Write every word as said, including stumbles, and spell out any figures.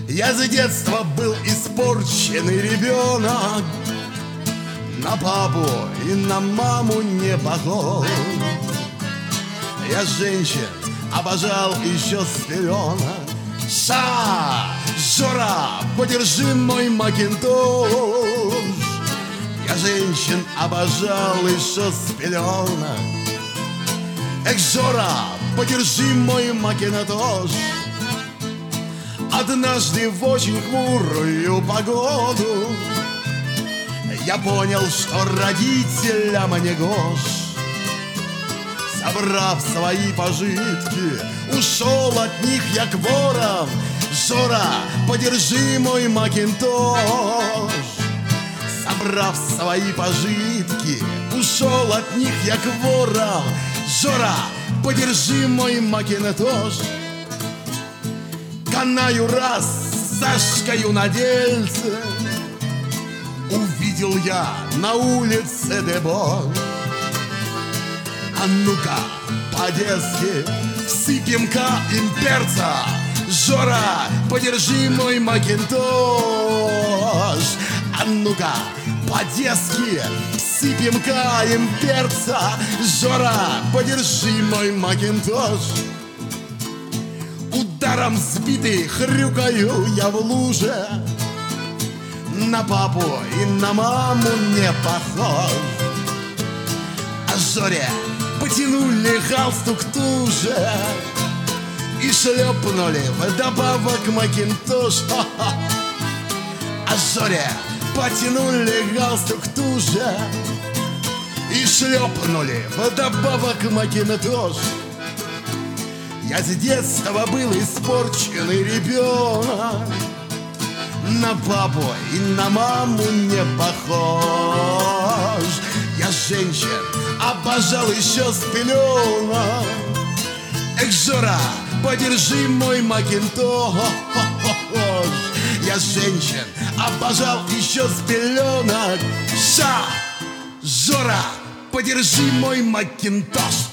Я с детства был испорченный ребенок, на папу и на маму не похож. Я женщин обожал еще с пеленок. Ша, Жора, подержи мой макинтош. Я женщин обожал еще с пеленок. Эх, Жора, подержи мой макинтош. Однажды в очень хмурую погоду я понял, что родителям не гож. Собрав свои пожитки, ушел от них я к ворам. Жора, подержи мой макинтош. Собрав свои пожитки, ушел от них я к ворам. Жора, подержи мой макинтош. Канаю раз с Сашкою на дельце, увидел я на улице дебош. А ну-ка, по-детски, всыпем-ка им перца. Жора, подержи мой макинтош. А ну-ка, по-детски, всыпем-ка им перца. Жора, подержи мой макинтош. Ударом сбитый хрюкаю я в луже, на папу и на маму не похож. А Жоре потянули галстук туже и шлепнули вдобавок макинтош. А Жоре потянули галстук туже и шлепнули вдобавок макинтош. Я с детства был испорченный ребенок, на папу и на маму не похож. Я женщин обожал еще с пеленок. Эх, Жора, подержи мой макинтош. Я женщин обожал еще с пеленок. Ша, Жора, подержи мой макинтош.